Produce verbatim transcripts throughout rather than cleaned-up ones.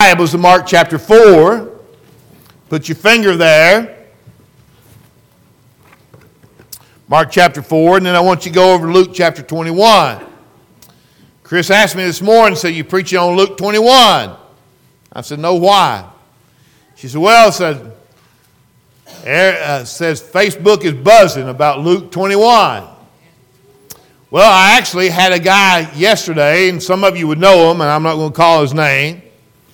Bibles to Mark chapter four. Put your finger there. Mark chapter four, and then I want you to go over to Luke chapter twenty-one. Chris asked me this morning, said, you preaching on Luke twenty-one? I said, no, why? She said, well, it said, uh, says Facebook is buzzing about Luke twenty-one. Well, I actually had a guy yesterday, and some of you would know him, and I'm not going to call his name.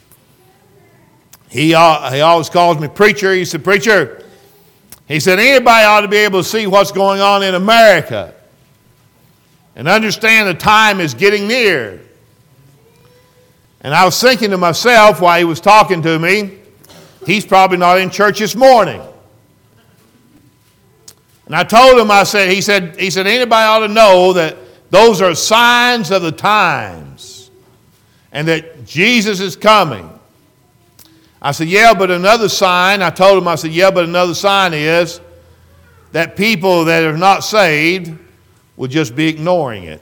He, uh, he always calls me preacher. He said, preacher, he said, anybody ought to be able to see what's going on in America and understand the time is getting near. And I was thinking to myself while he was talking to me, he's probably not in church this morning. And I told him, I said, he said, he said, anybody ought to know that those are signs of the times and that Jesus is coming. I said, yeah, but another sign, I told him, I said, yeah, but another sign is that people that are not saved will just be ignoring it.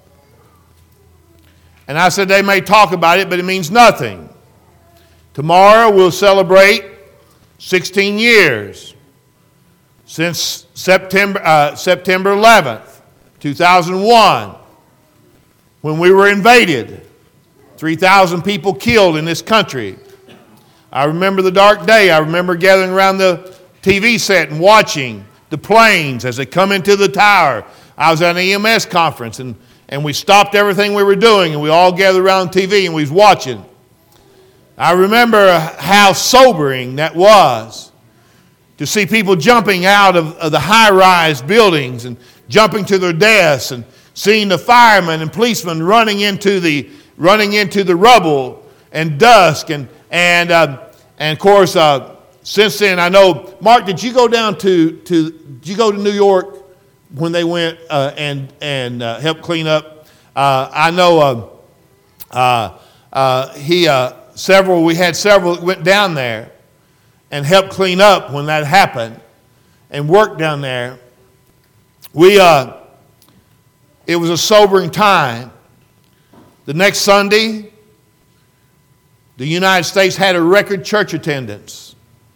And I said, they may talk about it, but it means nothing. Tomorrow we'll celebrate sixteen years since September, uh, September eleventh, two thousand one, when we were invaded. three thousand people killed in this country. I remember the dark day. I remember gathering around the T V set and watching the planes as they come into the tower. I was at an E M S conference, and, and we stopped everything we were doing, and we all gathered around the T V, and we was watching. I remember how sobering that was to see people jumping out of, of the high-rise buildings and jumping to their deaths, and seeing the firemen and policemen running into the running into the rubble and dust, and and uh, and of course uh, since then I know. Mark, did you go down to to did you go to New York when they went uh, and and uh, helped clean up? Uh, I know uh, uh, uh, he uh, several we had several that went down there and helped clean up when that happened and worked down there. We uh, it was a sobering time. The next Sunday, the United States had a record church attendance.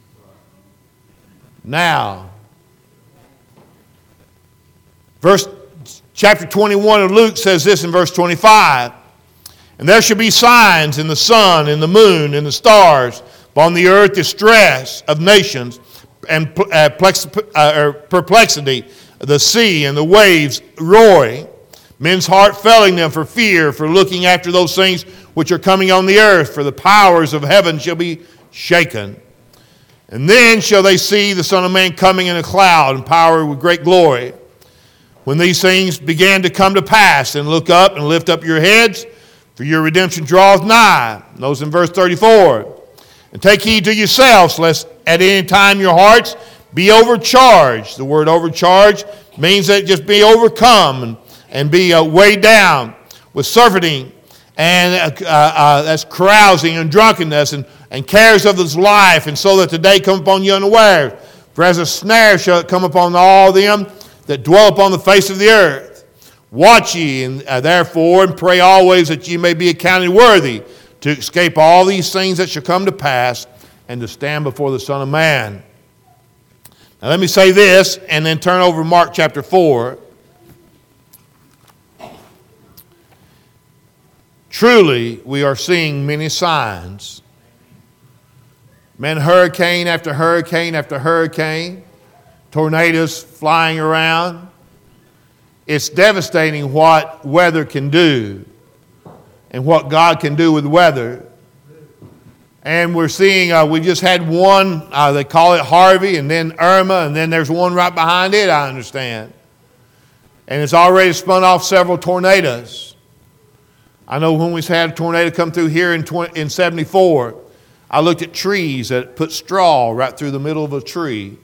Now, verse chapter twenty-one of Luke says this in verse twenty-five. And there shall be signs in the sun, in the moon, in the stars, upon the earth distress of nations, and perplexity, the sea and the waves roaring. Men's heart failing them for fear, for looking after those things which are coming on the earth, for the powers of heaven shall be shaken. And then shall they see the Son of Man coming in a cloud and power with great glory. When these things began to come to pass, and look up and lift up your heads, for your redemption draweth nigh. Those in verse thirty-four. And take heed to yourselves, lest at any time your hearts be overcharged. The word overcharged means that just be overcome and and be uh, weighed down with surfeiting, and uh, uh, that's carousing and drunkenness, and, and cares of this life, and so that the day come upon you unaware. For as a snare shall it come upon all them that dwell upon the face of the earth. Watch ye, and uh, therefore, and pray always that ye may be accounted worthy to escape all these things that shall come to pass, and to stand before the Son of Man. Now let me say this, and then turn over to Mark chapter four. Truly, we are seeing many signs. Man, hurricane after hurricane after hurricane, tornadoes flying around. It's devastating what weather can do and what God can do with weather. And we're seeing, uh, we just had one, uh, they call it Harvey, and then Irma, and then there's one right behind it, I understand. And it's already spun off several tornadoes. I know when we had a tornado come through here in twenty, in seventy-four, I looked at trees that put straw right through the middle of a tree.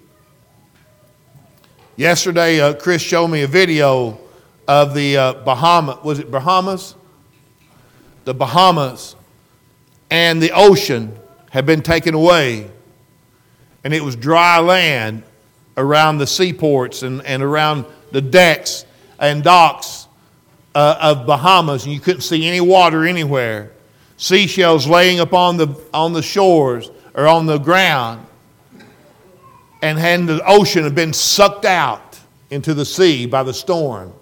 Yesterday, uh, Chris showed me a video of the uh, Bahamas. Was it Bahamas? The Bahamas and the ocean had been taken away, and it was dry land around the seaports and, and around the decks and docks uh, of Bahamas, and you couldn't see any water anywhere. seashells laying upon the, on the shores or on the ground, and had the ocean had been sucked out into the sea by the storm.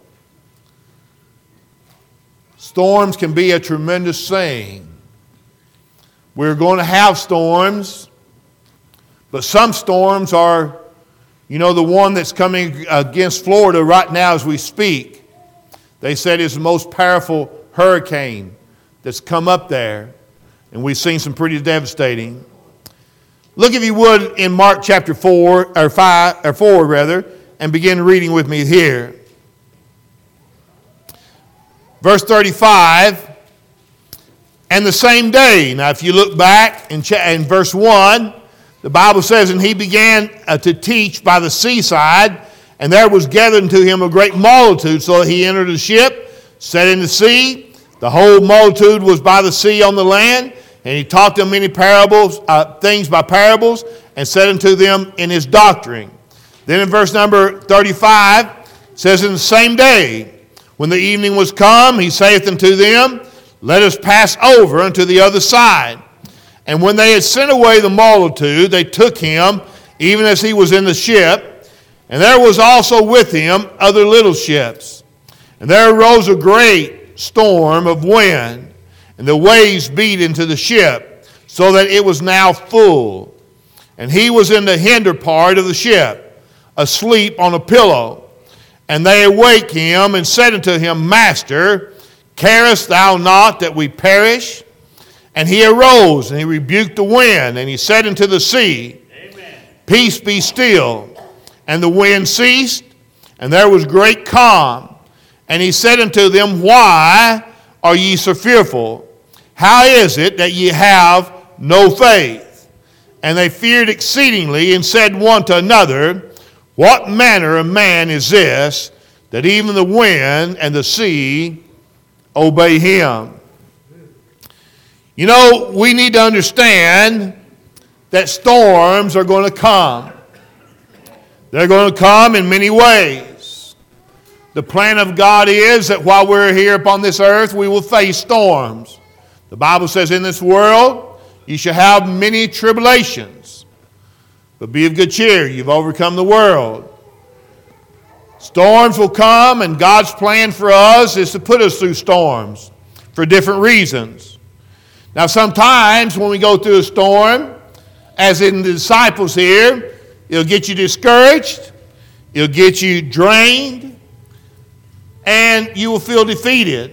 Storms can be a tremendous thing. We're going to have storms, but some storms are, you know, the one that's coming against Florida right now as we speak. They said it's the most powerful hurricane that's come up there, and we've seen some pretty devastating. Look, if you would, in Mark chapter four, or five, or four rather, and begin reading with me here. Verse thirty-five, and the same day. Now, if you look back in, cha- in verse one, the Bible says, and he began uh, to teach by the seaside, and there was gathered unto him a great multitude, so that he entered the ship, sat in the sea. The whole multitude was by the sea on the land, and he taught them many parables, uh, things by parables, and said unto them in his doctrine. Then in verse number thirty-five, it says, in the same day, when the evening was come, he saith unto them, let us pass over unto the other side. And when they had sent away the multitude, they took him, even as he was in the ship. And there was also with him other little ships. And there arose a great storm of wind, and the waves beat into the ship, so that it was now full. And he was in the hinder part of the ship, asleep on a pillow. And they awake him, and said unto him, Master, carest thou not that we perish? And he arose, and he rebuked the wind, and he said unto the sea, Amen. Peace, be still. And the wind ceased, and there was great calm. And he said unto them, Why are ye so fearful? How is it that ye have no faith? And they feared exceedingly, and said one to another, What manner of man is this, that even the wind and the sea obey him? You know, we need to understand that storms are going to come. They're going to come in many ways. The plan of God is that while we're here upon this earth, we will face storms. The Bible says, in this world, you shall have many tribulations. But be of good cheer, you've overcome the world. Storms will come, and God's plan for us is to put us through storms for different reasons. Now, sometimes when we go through a storm, as in the disciples here, it'll get you discouraged, it'll get you drained, and you will feel defeated.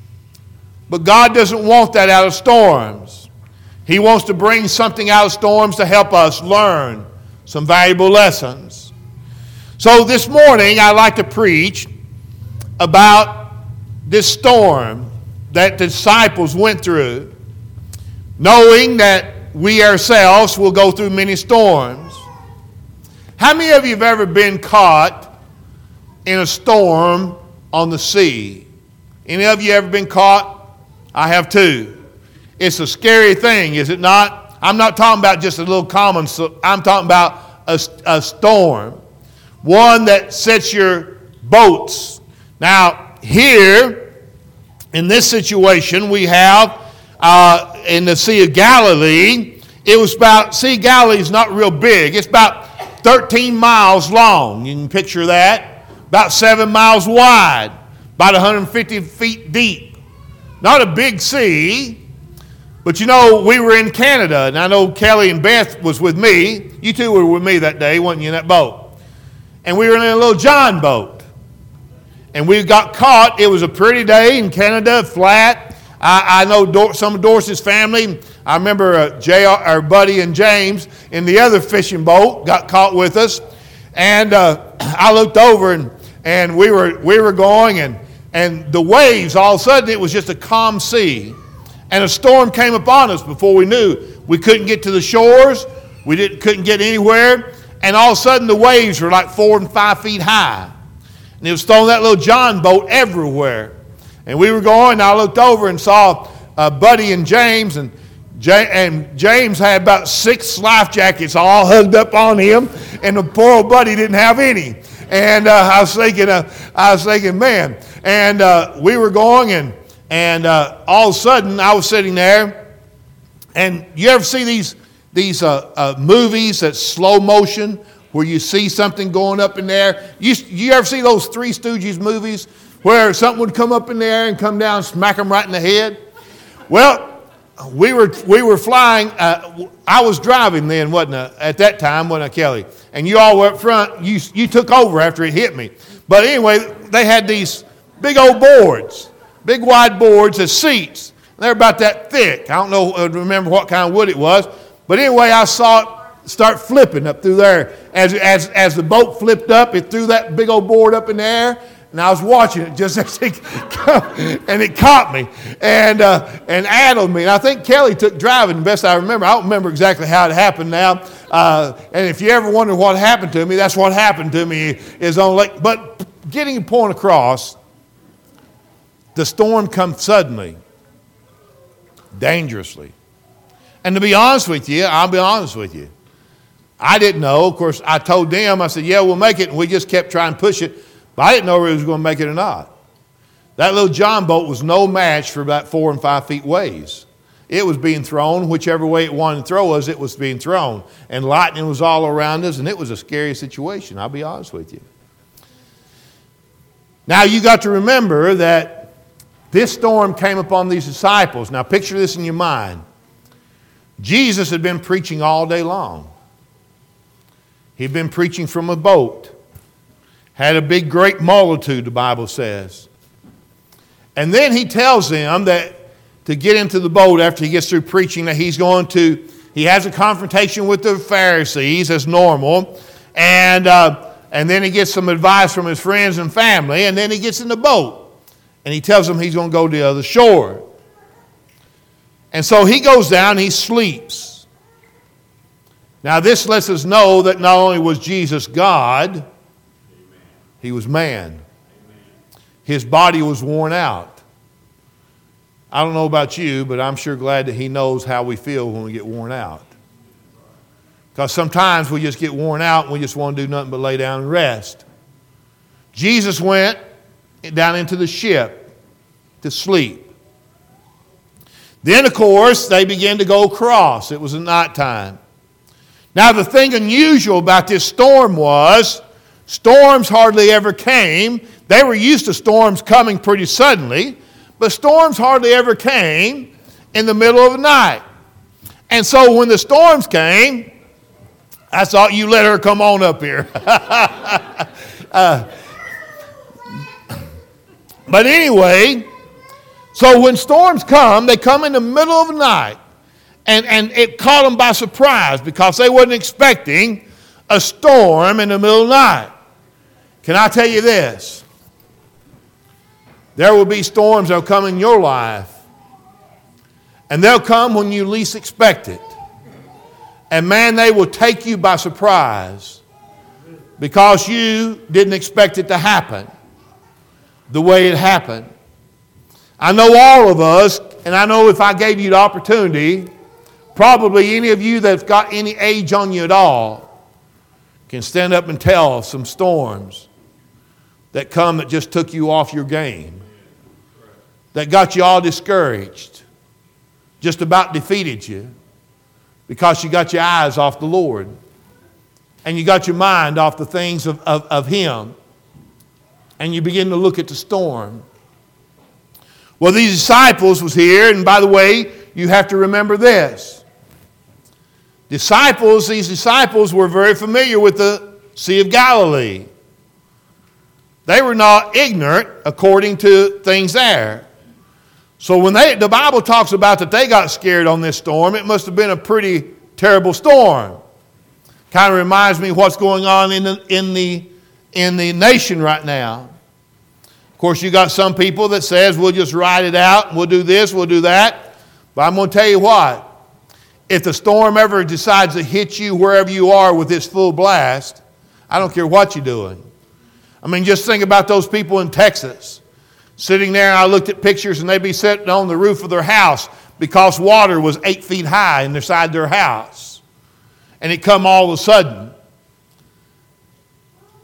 But God doesn't want that out of storms. He wants to bring something out of storms to help us learn some valuable lessons. So this morning, I'd like to preach about this storm that the disciples went through, knowing that we ourselves will go through many storms. How many of you have ever been caught in a storm on the sea? Any of you ever been caught? I have too. It's a scary thing, is it not? I'm not talking about just a little common, I'm talking about a, a storm. One that sets your boats. Now, here, in this situation, we have uh, in the Sea of Galilee, it was about, Sea of Galilee is not real big. It's about thirteen miles long. You can picture that. About seven miles wide. About one hundred fifty feet deep. Not a big sea. But you know, we were in Canada, and I know Kelly and Beth was with me. You two were with me that day, weren't you, in that boat? And we were in a little John boat. And we got caught. It was a pretty day in Canada, flat. I, I know Dor- some of Doris's family. I remember uh, J R, our buddy and James in the other fishing boat got caught with us. And uh, I looked over, and, and we were we were going, and, and the waves, all of a sudden, it was just a calm sea. And a storm came upon us before we knew. We couldn't get to the shores. We didn't, couldn't get anywhere. And all of a sudden, the waves were like four and five feet high. And it was throwing that little John boat everywhere. And we were going, and I looked over and saw uh, Buddy and James, and, J- and James had about six life jackets all hugged up on him, and the poor old Buddy didn't have any. And uh, I was thinking, uh, I was thinking, man. And uh, we were going, and And uh, all of a sudden, I was sitting there, and you ever see these, these uh, uh, movies that's slow motion, where you see something going up in there? You, you ever see those Three Stooges movies where something would come up in the air and come down and smack them right in the head? Well, we were we were flying. Uh, I was driving then, wasn't I? At that time, wasn't I, Kelly? And you all were up front. You you took over after it hit me. But anyway, they had these big old boards, big wide boards as seats. They're about that thick. I don't know, uh, remember what kind of wood it was. But anyway, I saw it start flipping up through there. As as as the boat flipped up, it threw that big old board up in the air. And I was watching it just as it and it caught me and uh, and addled me. And I think Kelly took driving, best I remember. I don't remember exactly how it happened now. Uh, and if you ever wonder what happened to me, that's what happened to me. Is on Lake. But getting a point across, the storm comes suddenly, dangerously. And to be honest with you, I'll be honest with you. I didn't know. Of course, I told them, I said, yeah, we'll make it. And we just kept trying to push it. But I didn't know whether it was going to make it or not. That little John boat was no match for about four and five feet waves. It was being thrown, whichever way it wanted to throw us, it was being thrown. And lightning was all around us, and it was a scary situation, I'll be honest with you. Now you got to remember that this storm came upon these disciples. Now picture this in your mind. Jesus had been preaching all day long. He'd been preaching from a boat. Had a big, great multitude, the Bible says. And then he tells them that to get into the boat after he gets through preaching, that he's going to, he has a confrontation with the Pharisees as normal. And, uh, and then he gets some advice from his friends and family. And then he gets in the boat. And he tells them he's going to go to the other shore. And so he goes down and he sleeps. Now this lets us know that not only was Jesus God, he was man. His body was worn out. I don't know about you, but I'm sure glad that he knows how we feel when we get worn out. Because sometimes we just get worn out and we just want to do nothing but lay down and rest. Jesus went down into the ship to sleep. Then, of course, they began to go across. It was at nighttime. Now, the thing unusual about this storm was, storms hardly ever came. They were used to storms coming pretty suddenly, but storms hardly ever came in the middle of the night. And so when the storms came, I thought, you let her come on up here. uh, but anyway, so when storms come, they come in the middle of the night. And, and it caught them by surprise because they wasn't expecting a storm in the middle of the night. Can I tell you this? There will be storms that will come in your life. And they'll come when you least expect it. And man, they will take you by surprise because you didn't expect it to happen the way it happened. I know all of us, and I know if I gave you the opportunity, probably any of you that's got any age on you at all can stand up and tell some storms that come that just took you off your game, that got you all discouraged, just about defeated you because you got your eyes off the Lord and you got your mind off the things of, of, of Him and you begin to look at the storm. Well, these disciples was here, and by the way, you have to remember this. Disciples, these disciples were very familiar with the Sea of Galilee. They were not ignorant according to things there. So when they, the Bible talks about that they got scared on this storm, it must have been a pretty terrible storm. Kind of reminds me of what's going on in the, in the, in the nation right now. Of course, you got some people that says we'll just ride it out, we'll do this, we'll do that. But I'm going to tell you what, if the storm ever decides to hit you wherever you are with its full blast, I don't care what you're doing. I mean, just think about those people in Texas sitting there, and I looked at pictures, and they'd be sitting on the roof of their house because water was eight feet high inside their house. And it come all of a sudden.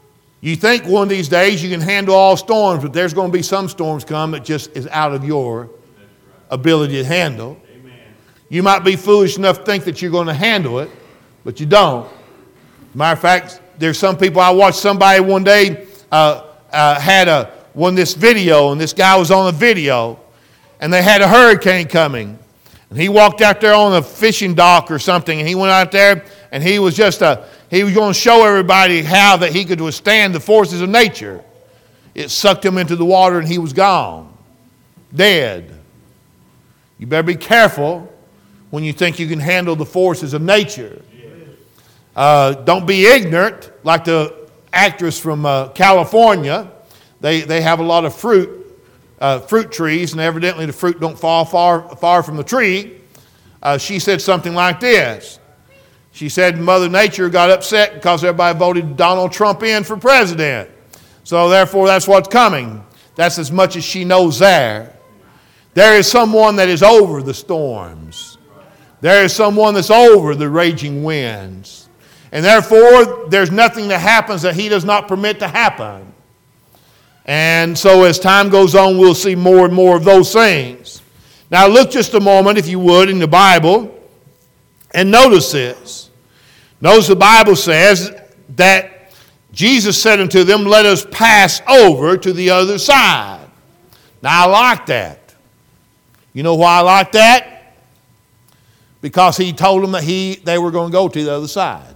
You think one of these days you can handle all storms, but there's going to be some storms come that just is out of your ability to handle. Amen. You might be foolish enough to think that you're going to handle it, but you don't. Matter of fact, there's some people, I watched somebody one day uh, uh, had a one this video, and this guy was on a video, and they had a hurricane coming. And he walked out there on a fishing dock or something, and he went out there, and he was just a, he was going to show everybody how that he could withstand the forces of nature. It sucked him into the water, and he was gone, dead. You better be careful when you think you can handle the forces of nature. Uh, don't be ignorant, like the actress from uh, California. They they have a lot of fruit, uh, fruit trees, and evidently the fruit don't fall far far from the tree. Uh, she said something like this. She said Mother Nature got upset because everybody voted Donald Trump in for president. So therefore that's what's coming. That's as much as she knows there. There is someone that is over the storms. There is someone that's over the raging winds. And therefore, there's nothing that happens that he does not permit to happen. And so as time goes on, we'll see more and more of those things. Now look just a moment, if you would, in the Bible, and notice this. Notice the Bible says that Jesus said unto them, let us pass over to the other side. Now I like that. You know why I like that? Because he told them that he they were going to go to the other side.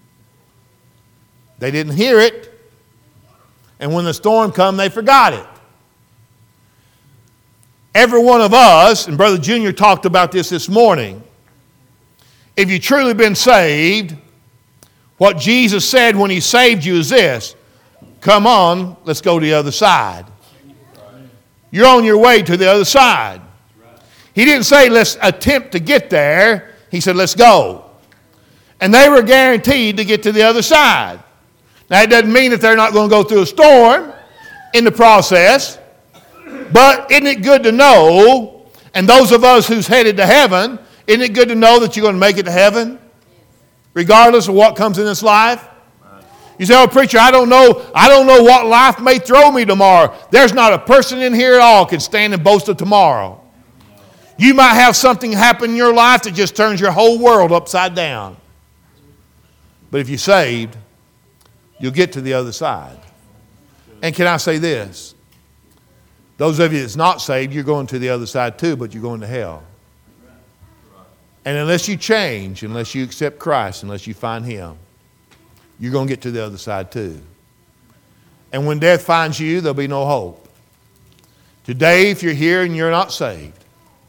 They didn't hear it, and when the storm come, they forgot it. Every one of us, and Brother Junior talked about this this morning, if you've truly been saved, what Jesus said when he saved you is this: come on, let's go to the other side. You're on your way to the other side. He didn't say let's attempt to get there. He said let's go. And they were guaranteed to get to the other side. Now, it doesn't mean that they're not going to go through a storm in the process, but isn't it good to know, and those of us who's headed to heaven, isn't it good to know that you're going to make it to heaven, regardless of what comes in this life? You say, oh, preacher, I don't know, I don't know what life may throw me tomorrow. There's not a person in here at all can stand and boast of tomorrow. You might have something happen in your life that just turns your whole world upside down. But if you're saved, you'll get to the other side. And can I say this? Those of you that's not saved, you're going to the other side too, but you're going to hell. And unless you change, unless you accept Christ, unless you find Him, you're going to get to the other side too. And when death finds you, there'll be no hope. Today, if you're here and you're not saved,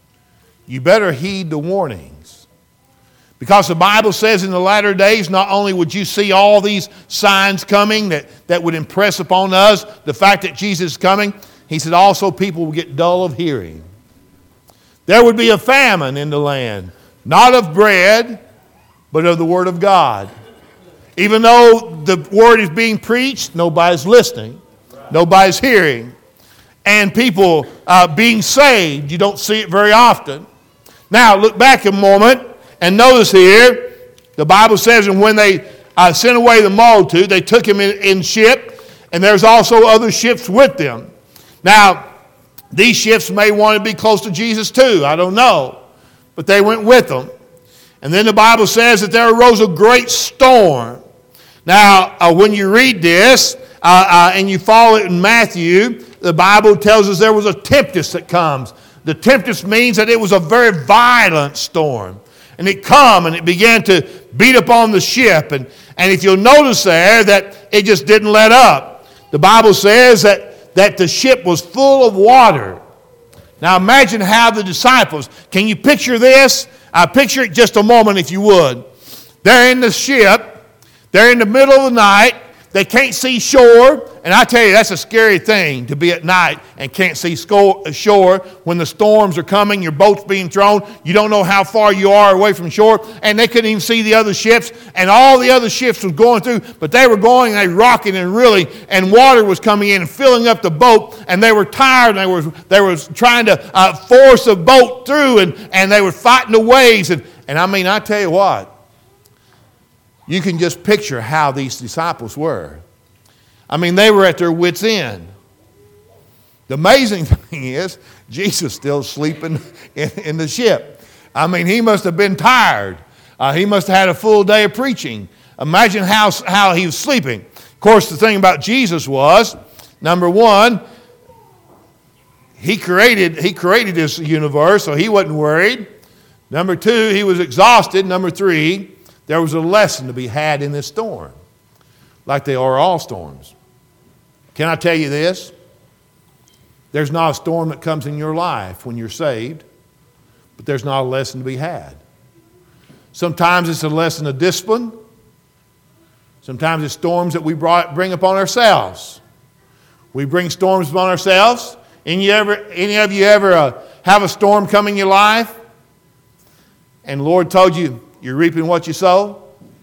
you better heed the warnings. Because the Bible says in the latter days, not only would you see all these signs coming that, that would impress upon us the fact that Jesus is coming, he said also people will get dull of hearing. There would be a famine in the land, not of bread, but of the Word of God. Even though the Word is being preached, nobody's listening, nobody's hearing. And people uh, being saved, you don't see it very often. Now, look back a moment. And notice here, the Bible says, and when they uh, sent away the multitude, they took him in, in ship, and there's also other ships with them. Now, these ships may want to be close to Jesus too. I don't know. But they went with them. And then the Bible says that there arose a great storm. Now, uh, when you read this, uh, uh, and you follow it in Matthew, the Bible tells us there was a tempest that comes. The tempest means that it was a very violent storm. And it come and it began to beat upon the ship. And, and if you'll notice there that it just didn't let up. The Bible says that, that the ship was full of water. Now imagine how the disciples, can you picture this? Uh, picture it just a moment if you would. They're in the ship. They're in the middle of the night. They can't see shore. And I tell you, that's a scary thing to be at night and can't see shore when the storms are coming, your boat's being thrown. You don't know how far you are away from shore. And they couldn't even see the other ships. And all the other ships was going through. But they were going and they were rocking and really. And water was coming in and filling up the boat. And they were tired. And they were, they were trying to uh, force the boat through. And, and they were fighting the waves. And, and I mean, I tell you what. You can just picture how these disciples were. I mean, they were at their wits' end. The amazing thing is, Jesus still sleeping in, in the ship. I mean, he must have been tired. Uh, he must have had a full day of preaching. Imagine how, how he was sleeping. Of course, the thing about Jesus was, number one, he created, he created this universe, so he wasn't worried. Number two, he was exhausted. Number three, there was a lesson to be had in this storm, like they are all storms. Can I tell you this? There's not a storm that comes in your life when you're saved, but there's not a lesson to be had. Sometimes it's a lesson of discipline. Sometimes it's storms that we brought, bring upon ourselves. We bring storms upon ourselves. Any, ever, any of you ever uh, have a storm come in your life and the Lord told you you're reaping what you sow?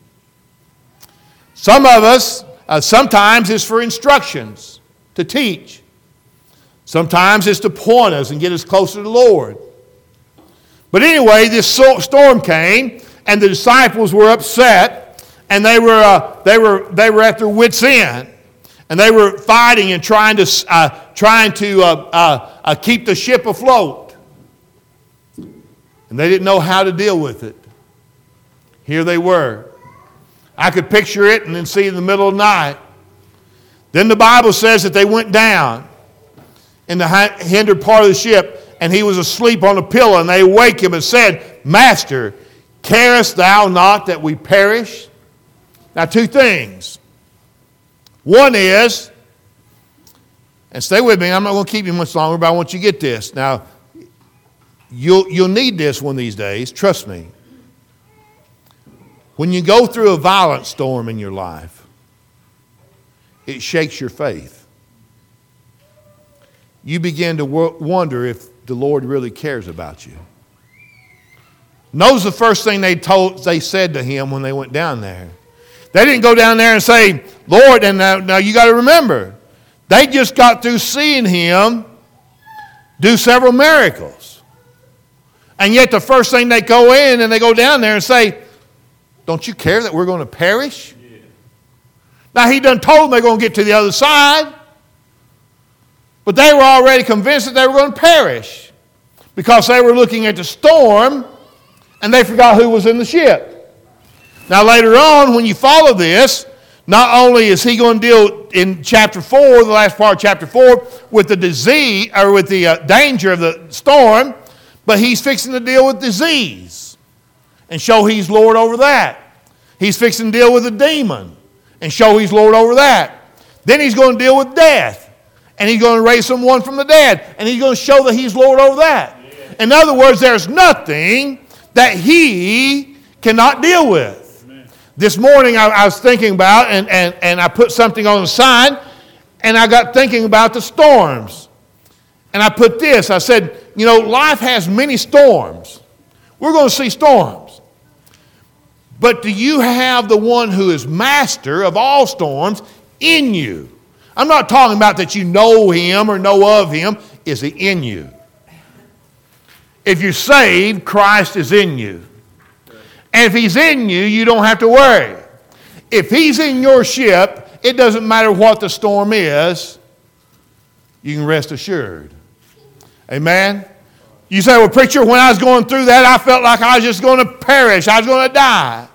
Some of us, uh, sometimes it's for instructions, to teach. Sometimes it's to point us and get us closer to the Lord. But anyway, this so- storm came, and the disciples were upset, and they were uh, they were they were at their wits' end, and they were fighting and trying to uh, trying to uh, uh, uh, keep the ship afloat, and they didn't know how to deal with it. Here they were. I could picture it, and then see in the middle of the night. Then the Bible says that they went down in the hinder part of the ship, and he was asleep on a pillow, and they awake him and said, Master, carest thou not that we perish? Now, two things. One is, and stay with me, I'm not going to keep you much longer, but I want you to get this. Now, you'll, you'll need this one of these days, trust me. When you go through a violent storm in your life, it shakes your faith. You begin to wonder if the Lord really cares about you. Notice the first thing they told, they said to him when they went down there. They didn't go down there and say, Lord, and now, now you got to remember, they just got through seeing him do several miracles. And yet the first thing they go in and they go down there and say, don't you care that we're going to perish? Yeah. Now he done told them they're going to get to the other side. But they were already convinced that they were going to perish because they were looking at the storm and they forgot who was in the ship. Now later on, when you follow this, not only is he going to deal in chapter four, the last part of chapter four, with the disease or with the uh, danger of the storm, but he's fixing to deal with disease and show he's Lord over that. He's fixing to deal with a demon and show he's Lord over that. Then he's going to deal with death. And he's going to raise someone from the dead. And he's going to show that he's Lord over that. Yeah. In other words, there's nothing that he cannot deal with. Amen. This morning I, I was thinking about, and, and, and I put something on the sign, and I got thinking about the storms. And I put this, I said, you know, life has many storms. We're going to see storms. But do you have the one who is master of all storms in you? I'm not talking about that you know him or know of him. Is he in you? If you're saved, Christ is in you. And if he's in you, you don't have to worry. If he's in your ship, it doesn't matter what the storm is. You can rest assured. Amen? You say, well, preacher, when I was going through that, I felt like I was just going to perish. I was going to die.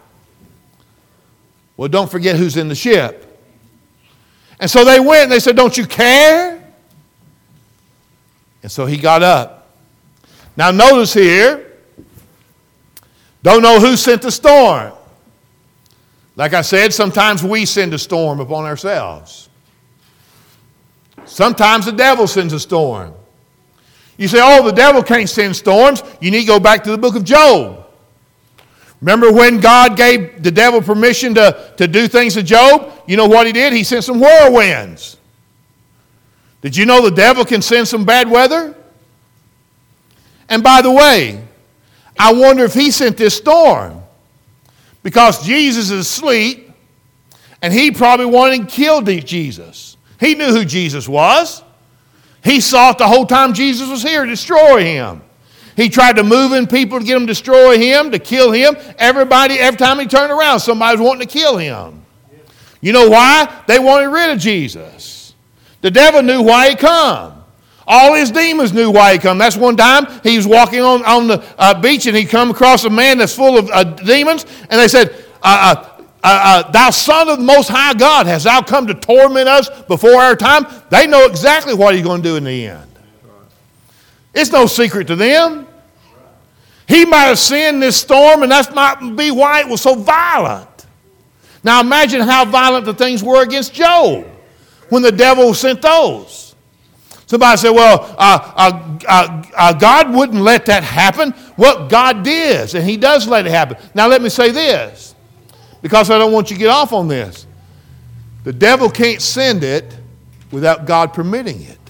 Well, don't forget who's in the ship. And so they went and they said, don't you care? And so he got up. Now notice here, don't know who sent the storm. Like I said, sometimes we send a storm upon ourselves. Sometimes the devil sends a storm. You say, oh, the devil can't send storms. You need to go back to the book of Job. Remember when God gave the devil permission to, to do things to Job? You know what he did? He sent some whirlwinds. Did you know the devil can send some bad weather? And by the way, I wonder if he sent this storm because Jesus is asleep and he probably wanted to kill Jesus. He knew who Jesus was. He saw it the whole time Jesus was here to destroy him. He tried to move in people to get them to destroy him, to kill him. Everybody, every time he turned around, somebody was wanting to kill him. You know why? They wanted rid of Jesus. The devil knew why he come. All his demons knew why he come. That's one time he was walking on, on the uh, beach and he come across a man that's full of uh, demons. And they said, uh, uh, uh, uh, thou son of the Most High God, hast thou come to torment us before our time? They know exactly what he's going to do in the end. It's no secret to them. He might have sinned this storm, and that might be why it was so violent. Now imagine how violent the things were against Job when the devil sent those. Somebody said, well, uh, uh, uh, uh, God wouldn't let that happen. Well, God did, and he does let it happen. Now let me say this, because I don't want you to get off on this. The devil can't send it without God permitting it.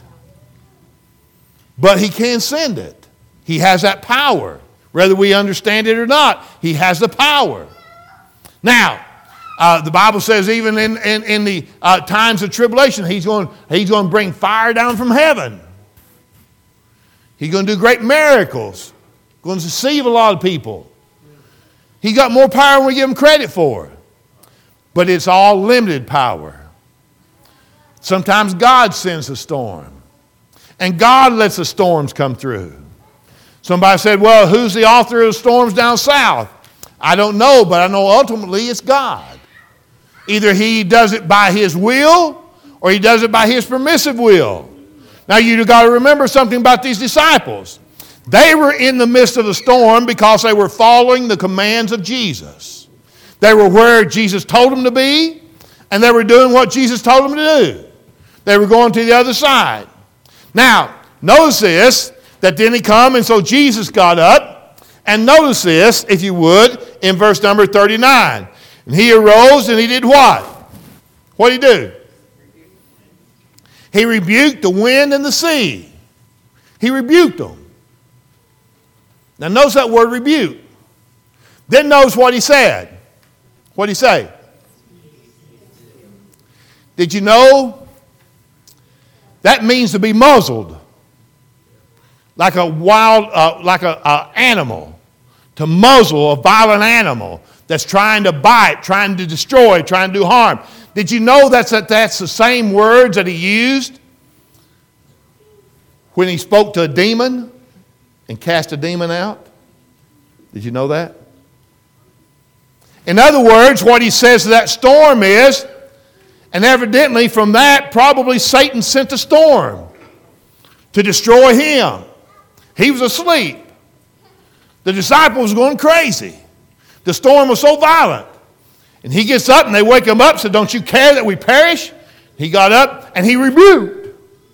But he can send it. He has that power. Whether we understand it or not, he has the power. Now, Uh, the Bible says even in, in, in the uh, times of tribulation, he's going, he's going to bring fire down from heaven. He's going to do great miracles. Going to deceive a lot of people. He got more power than we give him credit for. But it's all limited power. Sometimes God sends a storm. And God lets the storms come through. Somebody said, well, who's the author of the storms down south? I don't know, but I know ultimately it's God. Either he does it by his will or he does it by his permissive will. Now you've got to remember something about these disciples. They were in the midst of the storm because they were following the commands of Jesus. They were where Jesus told them to be, and they were doing what Jesus told them to do. They were going to the other side. Now, notice this, that then he come, and so Jesus got up. And notice this, if you would, in verse number thirty-nine. And he arose and he did what? What did he do? He rebuked the wind and the sea. He rebuked them. Now notice that word rebuke. Then notice what he said. What did he say? Did you know? That means to be muzzled. Like a wild, uh, like an animal. To muzzle a violent animal that's trying to bite, trying to destroy, trying to do harm. Did you know that's, that that's the same words that he used when he spoke to a demon and cast a demon out? Did you know that? In other words, what he says to that storm is, and evidently from that, probably Satan sent a storm to destroy him. He was asleep. The disciples were going crazy. The storm was so violent. And he gets up and they wake him up and said, don't you care that we perish? He got up and he rebuked.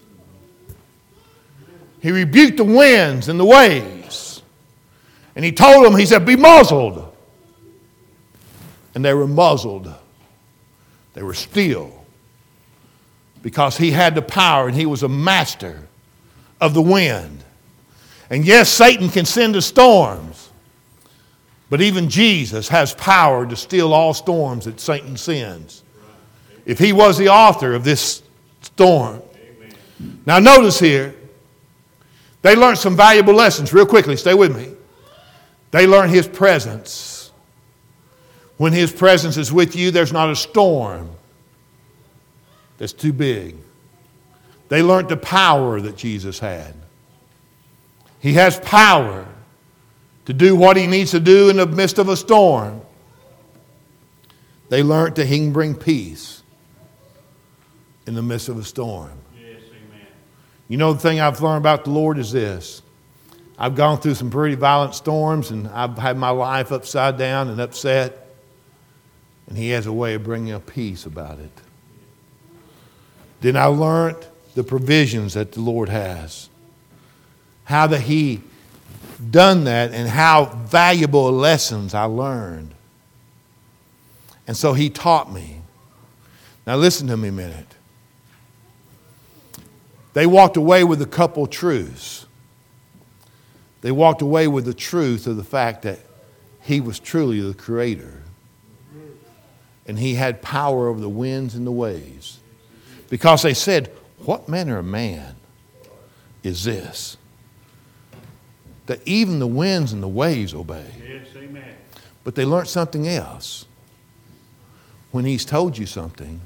He rebuked the winds and the waves. And he told them, he said, be muzzled. And they were muzzled. They were still. Because he had the power and he was a master of the wind. And yes, Satan can send us storms. But even Jesus has power to still all storms that Satan sends. If he was the author of this storm. Amen. Now notice here, they learned some valuable lessons real quickly. Stay with me. They learned his presence. When his presence is with you, there's not a storm that's too big. They learned the power that Jesus had. He has power to do what he needs to do in the midst of a storm. They learned that he can bring peace in the midst of a storm. Yes, amen. You know, the thing I've learned about the Lord is this. I've gone through some pretty violent storms, and I've had my life upside down and upset. And he has a way of bringing a peace about it. Then I learned the provisions that the Lord has. How that he done that and how valuable lessons I learned. And so he taught me. Now listen to me a minute. They walked away with a couple truths. They walked away with the truth of the fact that he was truly the creator. And he had power over the winds and the waves. Because they said, what manner of man is this? That even the winds and the waves obey. Yes, amen. But they learned something else. when he's told you something,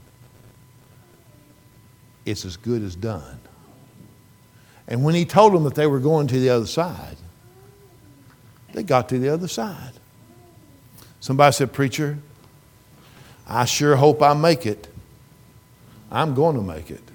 it's as good as done. And when he told them that they were going to the other side, they got to the other side. Somebody said, "Preacher, I sure hope I make it." I'm going to make it.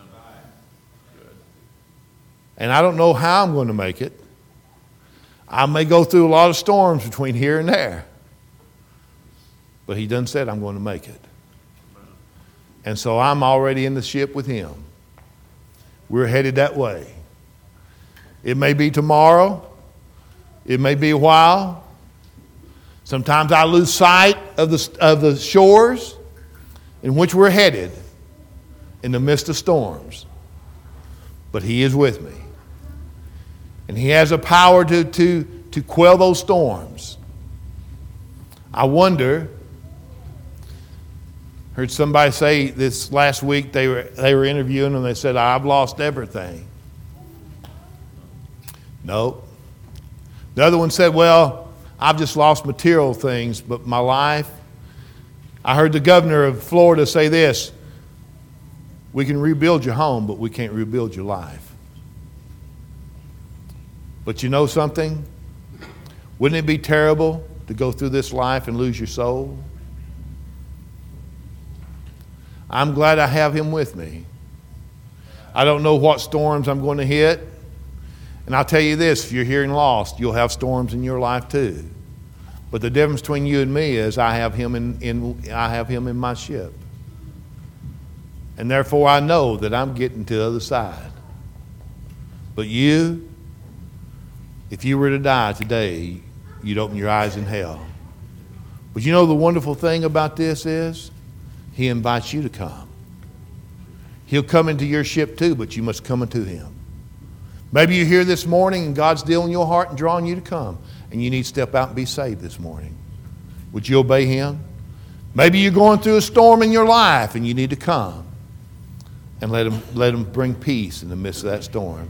And I don't know how I'm going to make it. I may go through a lot of storms between here and there. But he done said I'm going to make it. And so I'm already in the ship with him. We're headed that way. It may be tomorrow. It may be a while. Sometimes I lose sight of the, of the shores in which we're headed in the midst of storms. But he is with me. And he has a power to, to, to quell those storms. I wonder, heard somebody say this last week, they were, they were interviewing and they said, "I've lost everything." No. The other one said, "Well, I've just lost material things, but my life." I heard the governor of Florida say this: "We can rebuild your home, but we can't rebuild your life." But you know something? Wouldn't it be terrible to go through this life and lose your soul? I'm glad I have him with me. I don't know what storms I'm going to hit. And I'll tell you this, if you're hearing lost, you'll have storms in your life too. But the difference between you and me is I have him in, in I have him in my ship. And therefore I know that I'm getting to the other side. But you, if you were to die today, you'd open your eyes in hell. But you know the wonderful thing about this is he invites you to come. He'll come into your ship too, but you must come into him. Maybe you're here this morning and God's dealing in your heart and drawing you to come, and you need to step out and be saved this morning. Would you obey him? Maybe you're going through a storm in your life and you need to come and let him, let him bring peace in the midst of that storm.